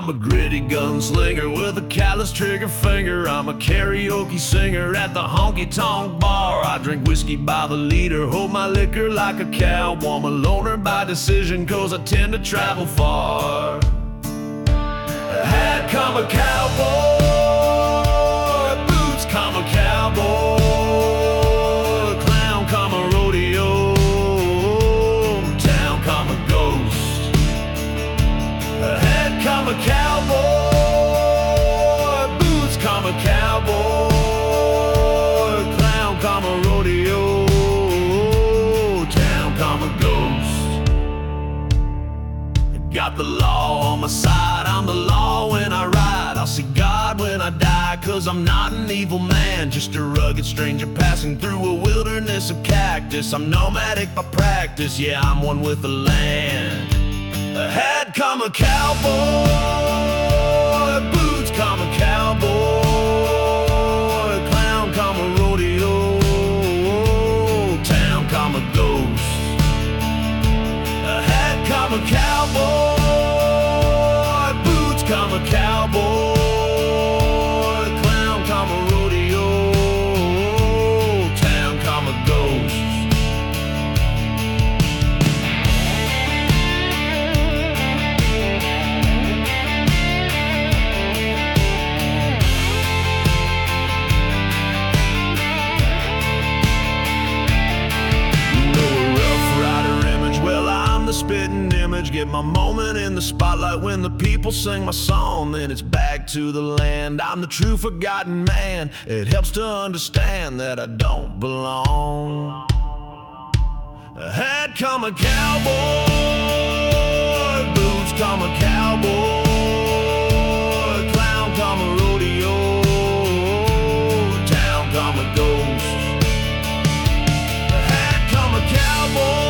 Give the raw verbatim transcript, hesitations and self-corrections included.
I'm a gritty gunslinger with a callous trigger finger. I'm a karaoke singer at the honky-tonk bar. I drink whiskey by the liter, hold my liquor like a cow. I'm a loner by decision, cause I tend to travel far. Hat come a cowboy, boots come a cowboy, clown come a rodeo, town come a ghost. Hat come a cowboy, boots come a cowboy, clown come a rodeo, town come a ghost. Got the law on my side, I'm the law when I ride. I'll see God when I die, cause I'm not an evil man, just a rugged stranger passing through a wilderness of cactus. I'm nomadic by practice, yeah, I'm one with the land. A hat come a cowboy, boots come a cowboy, clown come a rodeo, town come a ghost. A hat come a cowboy, boots come a cowboy, clown come a rodeo, town come a ghost. The spitting image, get my moment in the spotlight when the people sing my song, then it's back to the land. I'm the true forgotten man, it helps to understand that I don't belong. A hat come a cowboy, boots come a cowboy, clown come a rodeo, town come a ghost. A hat come a cowboy,